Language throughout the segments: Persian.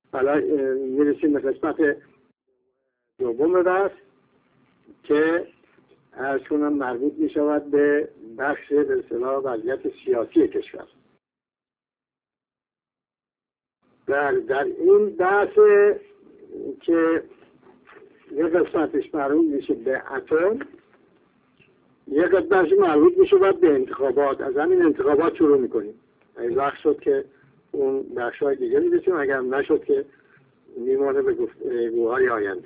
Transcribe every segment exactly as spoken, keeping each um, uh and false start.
حالا میرسیم به قسمت دوم بحث که عرض کنم مربوط می شود به بخش به اصطلاح وضعیت سیاسی کشور. در, در این بحث که یه قسمتش مربوط میشه به اتم، یه قسمتش مربوط میشه باید به انتخابات. از همین انتخابات شروع میکنیم. این وقت شد که اون بخشای دیگه میرسیم، اگر نشد که میمانه به گفتگوهای آینده.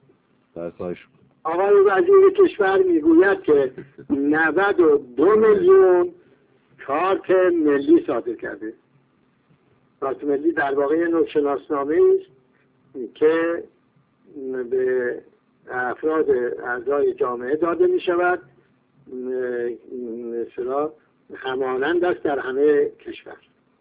آقای وزیر کشور میگوید که نود و دو میلیون کارت ملی صادر کرده. کارت ملی در واقع نوع شناسنامه است که به افراد اعضای جامعه داده می شود، مثلا همانند است در همه کشور.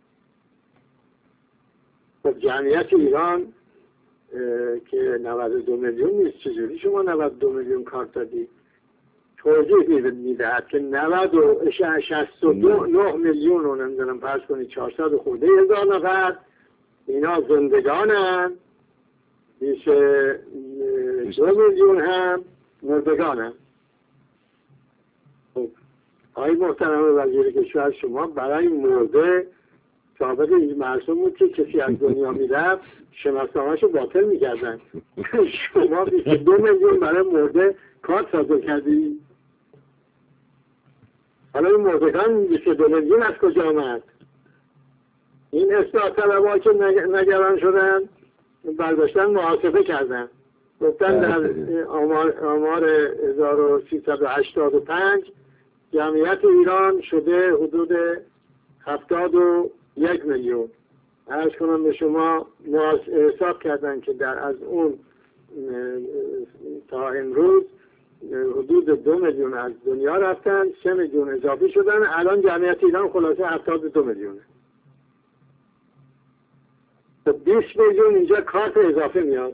خب جمعیت ایران که نود و دو میلیون نیست، چجوری شما نود و دو میلیون کارت دادی؟ توضیح میدهد که نود و شصت و نه میلیون رو نمیدونم فرض کنید چهارصد و خورده هزار نفر اینا زندگانن، بیش دو میلیون هم مردگانن. خب آقای محترم وزیر کشور، شما برای مرده سابق این مرسوم بود که کسی از دنیا میرفت شناسنامه‌اش رو باطل میکردن. شما بیست و دو میلیون برای مرده کارت صادر کردی. حالا این مردگان بیست و دو میلیون از کجا آمد؟ این اصلاح طلب‌ها که نگران شدن برداشتن محاسبه کردن، گفتن در آمار, آمار هزار و سیصد و هشتاد و پنج جمعیت ایران شده حدود هفتاد و یک میلیون. عرض کنم به شما حساب کردن که در از اون تا امروز حدود دو میلیون از دنیا رفتن، سه میلیون اضافی شدن، الان جمعیت ایران خلاصه هفتاد و دو میلیونه. بیست میلیون اینجا کارت اضافه میاد.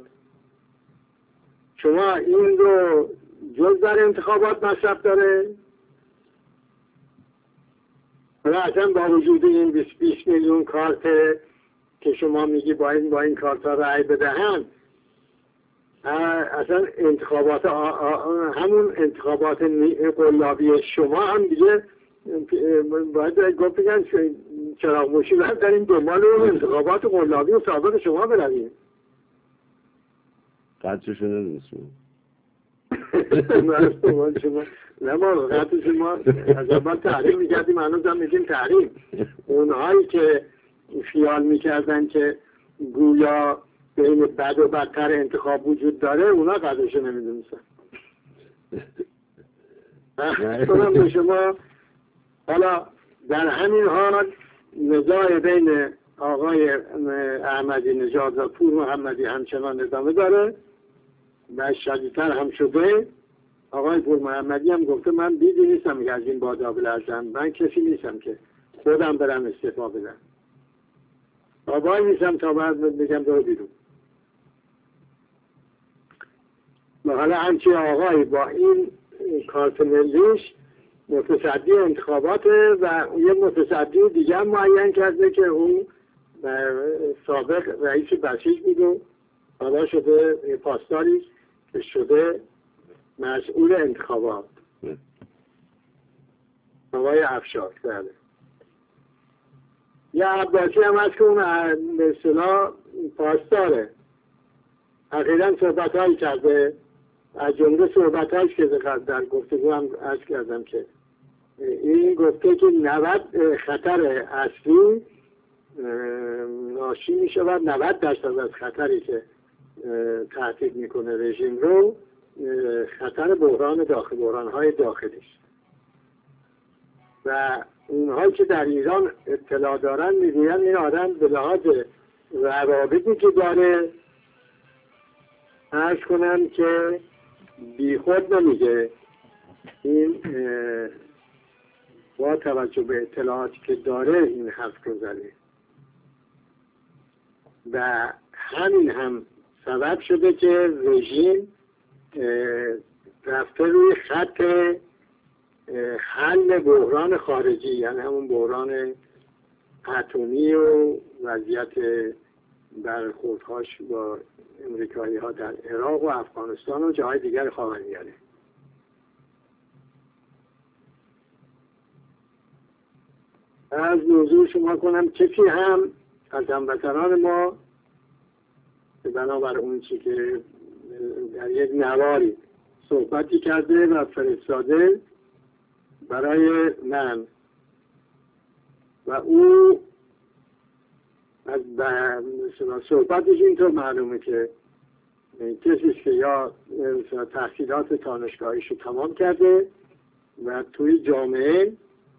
شما این رو جز در انتخابات مصرف داره و اصلا با وجود این بیست میلیون کارت که شما میگی با این با این کارت ها رأی بدهن، اصلا انتخابات آ آ همون انتخابات قلابی شما هم دیگه باید گفت بگن چراغ مشی باید در این دنبال اون انتخابات قلابی و سابق شما برویم. قدرشو ندونستیم شما نه ما قدرش ما از اول تحریم میکردیم، هنوز هم میگیم تحریم. اونهایی که خیال میکردن که گویا بین بد و بدتر انتخاب وجود داره، اونا قدرشو نمیدونستن. کنم به شما حالا در همین حال نزاع بین آقای احمدی نژاد و پور محمدی همچنان ادامه داره و شدیدتر هم شده. آقای پور محمدی هم گفته من بیدی نیستم که از این بادا بلرزم، من کسی نیستم که خودم برم استعفا بدم، بابای نیستم تا بعد بگم برو بیرون. و حالا همچی آقای با این کارت ملیش متصدی انتخابات و یه متصدی دیگه هم معین کرده که اون سابق رئیس بسیج بود و حالا شده پاسداری که شده مسئول انتخابات، آقای افشار. بله یه عباسی هم هست که اون به اصطلاح پاسداره، اخیراً صحبت هایی کرده، از جمله صحبت هایش که در گفتگو هم عرض کردم که این گفته که نود خطر اصلی ناشی می شود، نود درصد از خطری که تهدید میکنه رژیم رو خطر بحران داخل بحران های داخلیش، و اونهایی که در ایران اطلاع دارن میگوین این آدم به لحاظ روابطی که داره عرض کنم که بی خود نمیگه. این با توجه به اطلاعاتی که داره این حرف رو زده و همین هم سبب شده که رژیم رفته روی خط حل بحران خارجی، یعنی همون بحران اتمی و وضعیت برخوردهاش با امریکایی ها در عراق و افغانستان و جاهای دیگر خاورمیانه. از موضوع شما کنم کسی هم از هموطنان ما به بنابر اون چی که در یک نواری صحبتی کرده و فرستاده برای من و او از صحبتش اینطور معلومه که کسی که یا تحصیلات دانشگاهیش رو تمام کرده و توی جامعه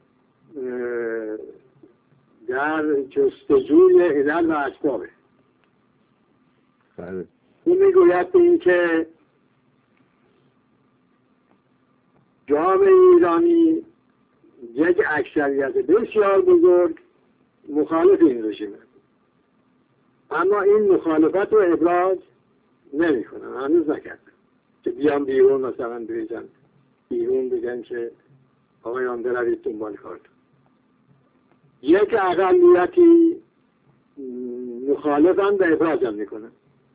در جستجوی علل و اسبابه. او میگوید به این که جامعه ایرانی یک اکثریت بسیار بزرگ مخالف این رژیمه، اما این مخالفت رو ابراز نمی کنن، هنوز نکردن که بیان بیرون مثلا بریزن بیرون بگن که آقایان بروید دنبال کارتون. یک اقلیتی مخالفن و ابراز هم میکنن.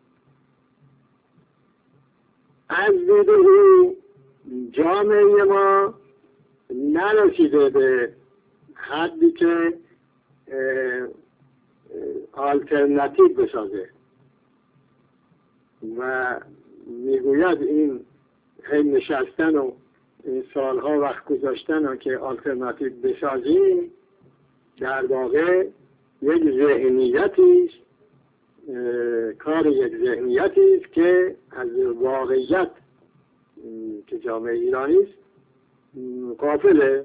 از دید او جامعه ما نرسیده به حدی که آلترناتیو بسازه و میگوید این هی نشستن و این سالها وقت گذاشتن و که آلترناتیو بسازیم در واقع یک ذهنیتی است، کار یک ذهنیتی است که از واقعیت که جامعه ایرانی است غافله.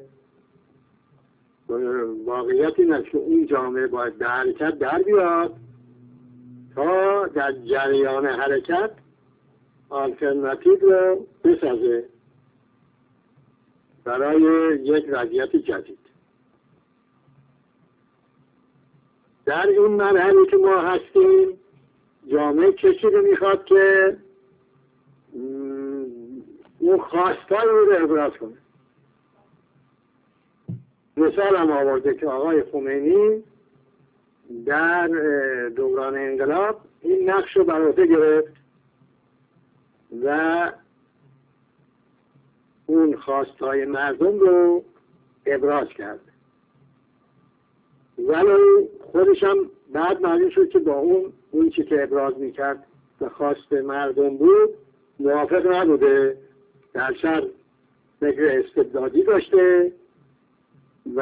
واقعیت این است که اون جامعه باید به حرکت در بیاد تا در جریان حرکت آلترناتیو رو بسازه برای یک وضعیت جدید. در این مرحله که ما هستیم جامعه کسی رو میخواد که اون خواستای رو ابراز کنه. مثال هم آورده که آقای خمینی در دوران انقلاب این نقش رو بر عهده گرفت و اون خواستای مردم رو ابراز کرد، ولی خودش هم بعد معلوم شد که با اون اون چی که ابراز میکرد و خواست مردم بود موافق نبوده، در سر فکر استبدادی داشته و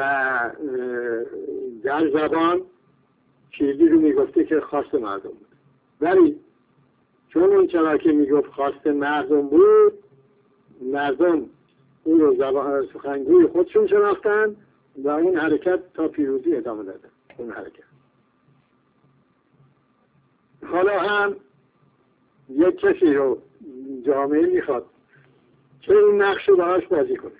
در زبان چیزی رو میگفته که خواست مردم بود، ولی چون اون چرا که میگفت خواست مردم بود مردم اون رو زبان سخنگوی خودشون شناختن و اون حرکت تا پیروزی ادامه دادن. اون حرکت حالا هم یک کسی رو جامعه میخواد که این نقش رو براش بازی کنه،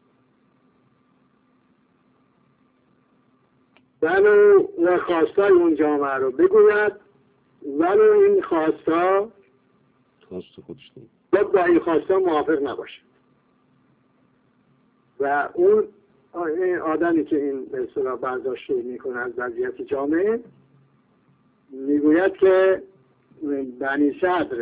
ولو و خواستای اون جامعه رو بگوید، ولو این خواستا خواست خودش نید با این خواستا موافق نباشه و اون آدمی که این به اصطلاح برداشت میکنه از وضعیت جامعه میگوید که بنی صدر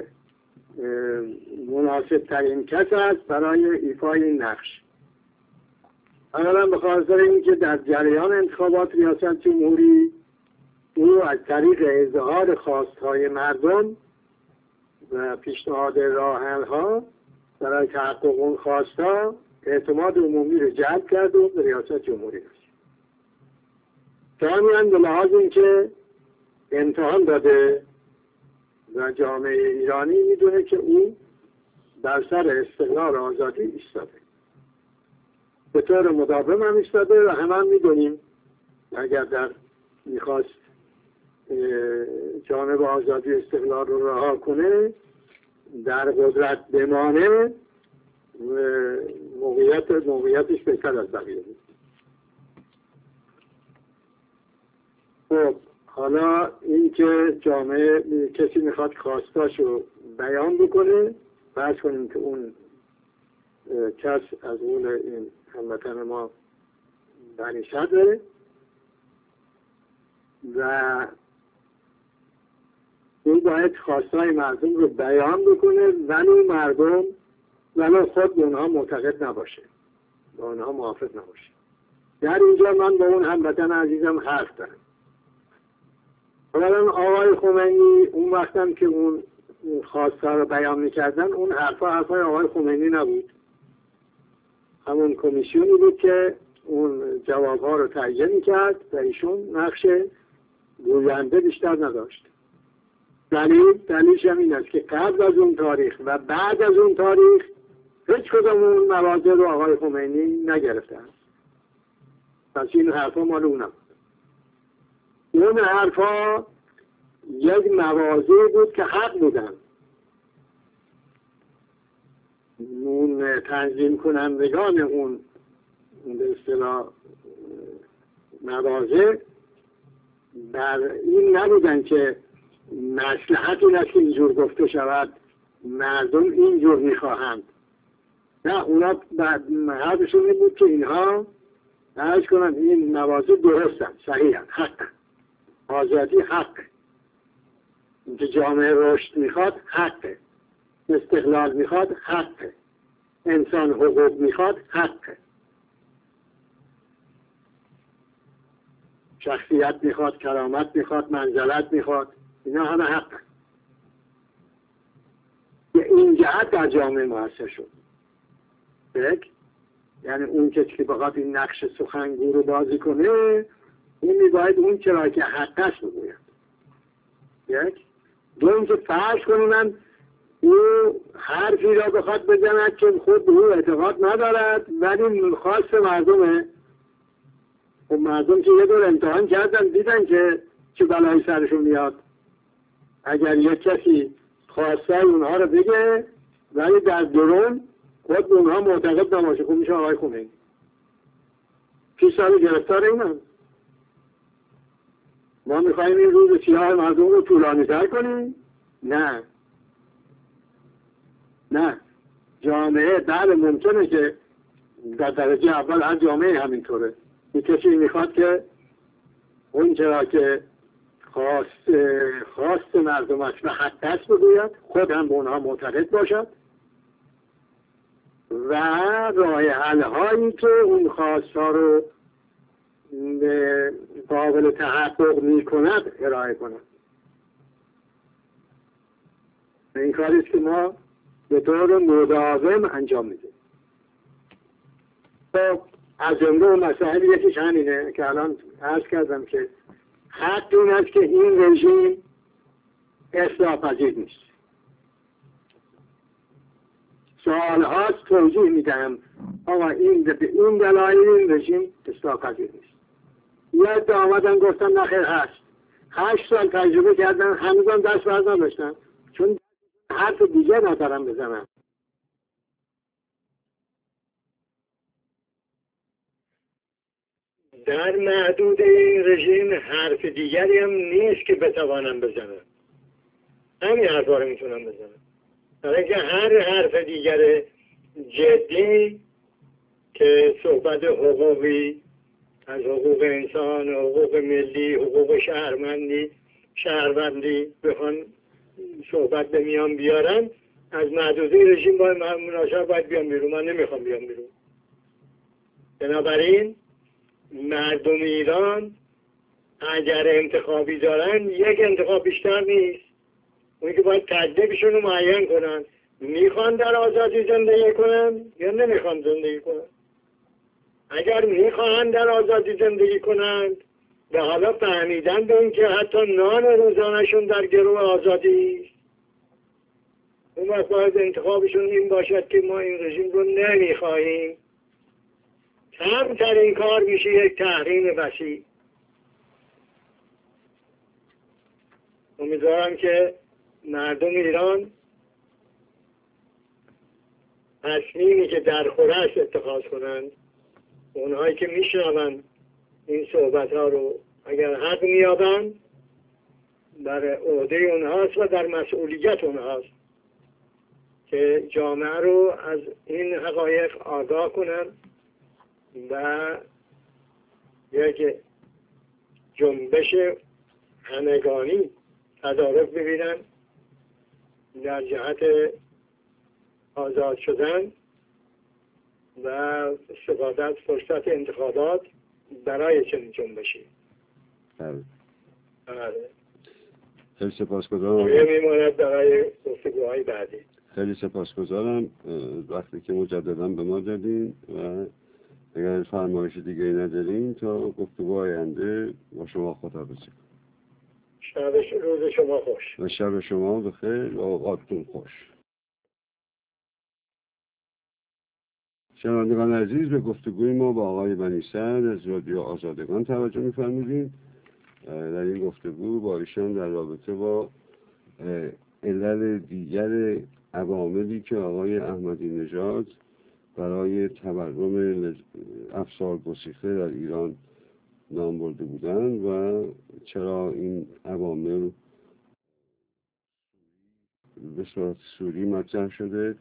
مناسب ترین کس است برای ایفای این نقش. اولا به خاطر اینکه در جریان انتخابات ریاست جمهوری او از طریق اظهار خواستهای مردم و پیشنهاد راه حل‌ها برای تحقق اون خواستا اعتماد عمومی رو جلب کرد و به ریاست جمهوری رسید. ثانیاً به لحاظ اینکه امتحان داده و جامعه ایرانی میدونه که او در سر استقلال آزادی ایستاده، به طور مداوم هم ایستاده و همه هم میدونیم اگر در میخواست جانب آزادی استقلال رو رها کنه در قدرت بمانه موقعیت موقعیتش بهتر از بقیه بود. خب حالا این که جامعه کسی میخواد خواستاشو بیان بکنه، فرض کنیم که اون کس از اون این هموطن ما بنی صدره و این باید خواستهای مردم رو بیان بکنه ولی مردم ولی خود به اونها معتقد نباشه، با اونها موافق نباشه. در اینجا من با اون هموطن عزیزم حرف دارم. اولا آقای خمینی اون وقتم که اون خواستها رو بیان میکردن، اون حرفا حرفای آقای خمینی نبود، همون کمیسیونی بود که اون جوابها رو تهیه میکرد و ایشون نقش گوینده بیشتر نداشت. دلیل دلیلش هم این است که قبل از اون تاریخ و بعد از اون تاریخ هیچ کدام اون مواضع رو آقای خمینی نگرفته است. پس این حرفا مال اونم. اون حرفا یک مواضع بود که حق بودن. اون تنظیم کنندگان اون به اصطلاح مواضع در این نبودن که مصلحت این است که اینجور گفته شود، مردم اینجور میخواهند. نه، اونا حرفشون این بود که اینها عرض کنند این مواضع درستن، صحیحن، حق، آزادی حق، اینکه جامعه رشد میخواد حق، استقلال میخواد حق، انسان حقوق میخواد حق، شخصیت میخواد، کرامت میخواد، منزلت میخواد، اینا همه حق. این جهت در جامعه مؤسس شد. یک، یعنی اون کسی که بخواد این نقش سخنگو رو بازی کنه، این میباید اون چرا که حق است بگوید. یک. دوم که فرض کنیم او حرفی را بخواد بزند که خود به او اعتقاد ندارد ولی خواست مردمه. خب مردم که یه دور امتحان کردن دیدن که چه بلایی سرشون میاد. اگر یک کسی خواستای اونها رو بگه ولی در درون خود به اونها معتقد نباشه، خب میشه آقای خمینی. پیش سال گرفتار اینم. ما میخواییم این روز سیاه مردم رو طولانی تر کنیم؟ نه نه. جامعه بله ممکنه که در درجه اول هر جامعه همینطوره. یک کسی میخواد که اون چرا که خواست خواست مردم است و حق دست بگوید، خود هم به اونها معتقد باشد و راه حل هایی که اون خواستها رو قابل تحقق می کند ارائه کند. این کاری است که ما به طور مداوم انجام میدیم. خب از جمله اون مسائل یکیش همینه که الان عرض کردم که حق این است که این رژیم اصلاح پذیر نیست. سوال هاست توضیح میدم آقا این به این دلایل این رژیم اصلاح پذیر نیست. یاد آمدن گفتن نخیر هست. هشت سال تجربه کردن هنوزم دست برد نداشتن چون حرف دیگه ندارم بزنم. در محدود این رژیم حرف دیگری هم نیست که بتوانم بزنم. همین حرفا رو میتونم بزنم. برای اینکه هر حرف دیگر جدی که صحبت حقوقی از حقوق انسان، حقوق ملی، حقوق شهروندی شهروندی بخوان صحبت به میان بیارن، از محدوده رژیم باید مناسب باید بیان بیرون. من نمیخوام بیان بیرون. بنابراین مردم ایران اگر انتخابی دارن یک انتخاب بیشتر نیست. اون که باید تجربهشون رو معین کنن. میخوان در آزادی زندگی کنن یا نمیخوان زندگی کنن. اگر میخوان در آزادی زندگی کنند و حالا فهمیدن به این که حتی نان روزانشون در گروه آزادی، اون وقت باید انتخابشون این باشد که ما این رژیم رو نمیخواهیم. کمترین کار میشه یک تحریم وسیع. امیدوارم که مردم ایران تصمیمی که در خورش اتخاذ کنند، اونهایی که میشنون این صحبت ها رو اگر حق میابند در عهده اونهاست و در مسئولیت اونهاست که جامعه رو از این حقایق آگاه کنن و یک جنبش همگانی تدارک ببینن در جهت آزاد شدن و استفاده از فرصت انتخابات برای چنین جنبشی. بله. بله. خیلی سپاسگزارم. میماند برای گفتگوهای بعدی. خیلی سپاسگزارم وقتی که مجددا به ما دادین و اگر فرمایش دیگه ای ندارین تا گفتگو آینده با شما خداحافظی کنم. شب روز شما خوش و شب شما بخیر و اوقاتتون خوش. شنوندگان عزیز، به گفتگوی ما با آقای بنی سعد از رادیو آزادگان توجه می‌فرمایید. در این گفتگو با ایشان در رابطه با علل دیگر عواملی که آقای احمدی نژاد برای تورم افسار گسیخته در ایران نام برده بودند و چرا این عوامل به صورت سوری مطرح شده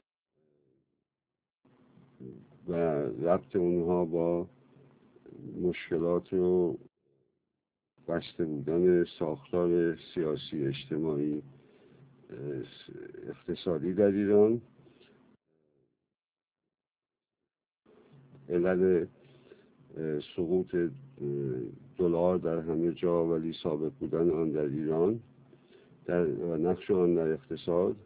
و ربط اونها با مشکلات و بسته بودن ساختار سیاسی اجتماعی اقتصادی در ایران، علل سقوط دلار در همه جا ولی ثابت بودن آن در ایران در و نقش آن در اقتصاد،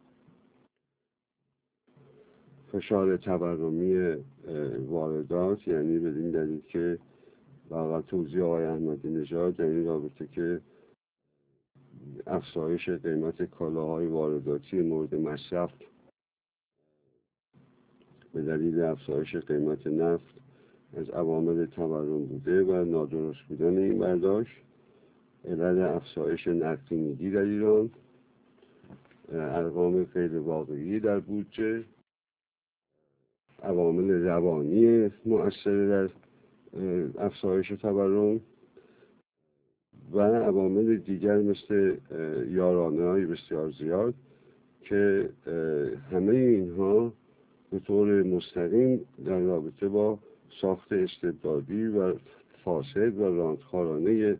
فشار تورمی واردات، یعنی بدین دلیل که واقعا توضیح آقای احمدی نژاد در این رابطه که افزایش قیمت کالاهای وارداتی مورد مصرف به دلیل افزایش قیمت نفت از عوامل تورم بوده و نادرست بودن این برداشت، علل افزایش نقدینگی در ایران، ارقام غیر واقعی در بودجه، عوامل روانی مؤثر در افزایش تورم و عوامل دیگر مثل یارانه های بسیار زیاد که همه اینها به طور مستقیم در رابطه با ساخت استبدادی و فاسد و رانتخوارانه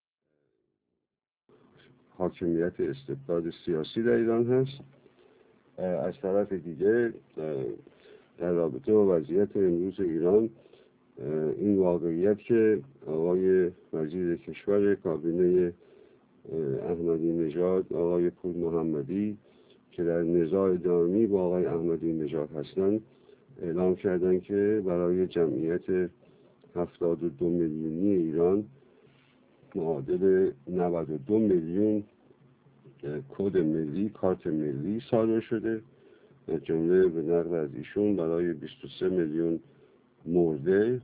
حاکمیت استبداد سیاسی در ایران هست. از طرف دیگه در رابطه با وضعیت امروز ایران این واقعیت که آقای وزیر کشور کابینه احمدی نژاد آقای پور محمدی که در نزاع دائمی با آقای احمدی نژاد هستند اعلام کردند که برای جمعیت هفتاد و دو میلیونی ایران معادل نود و دو میلیون کد ملی، کارت ملی صادر شده، جمله به نقل از ایشون برای بیست و سه میلیون مرده.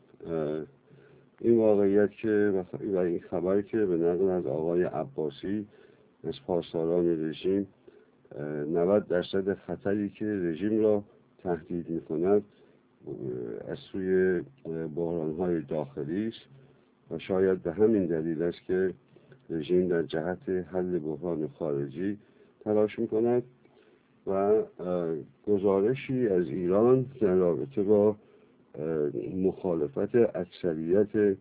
این واقعیت که و این خبر که به نقل از آقای عباسی از پاسداران رژیم نود درصد خطری که رژیم را تهدید می کند از سوی بحران‌های داخلی است و شاید به همین دلیل است که رژیم در جهت حل بحران خارجی تلاش می کند و گزارشی از ایران در رابطه با مخالفت اکثریت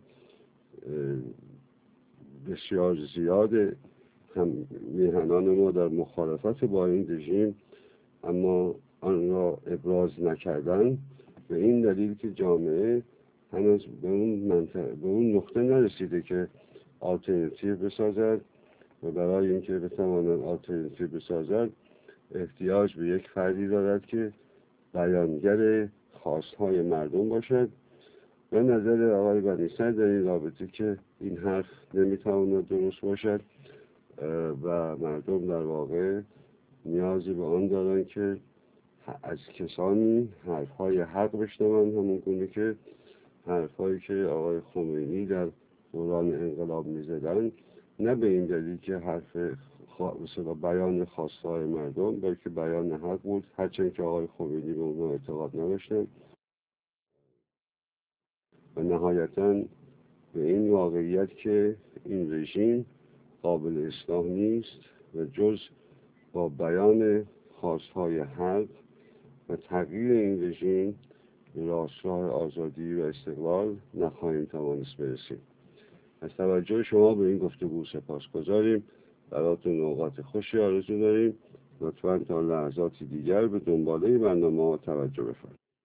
بسیار زیاد هم میهنان ما در مخالفت با این رژیم اما آن را ابراز نکردن به این دلیل که جامعه هنوز به اون منطقه به اون نقطه نرسیده که آلترناتیو بسازد و برای اینکه بتواند آلترناتیو بسازد احتیاج به یک فردی دارد که بیانگر خواستهای مردم باشد. به نظر آقای بنی سعد در این رابطه که این حرف نمیتواند درست باشد و مردم در واقع نیازی به آن دارند که از کسانی حرفهای حق بشنوند، همون گونه که حرفهایی که آقای خمینی در دوران انقلاب میزدند، نه به این دلیل که حرف مثلا بیان خواستهای مردم بلکه بیان حق بود، هرچند که آقای خمینی به اونها اعتقاد نداشتند و نهایتاً به این واقعیت که این رژیم قابل اصلاح نیست و جز با بیان خواستهای حق و تغییر این رژیم به راستراه آزادی و استقلال نخواهیم توانست برسیم. از توجه شما به این گفتگو سپاسگزاریم براتون اوقات خوشی آرزو داریم. لطفاً تا لحظاتی دیگر به دنباله برنامه ها توجه بفرمایید.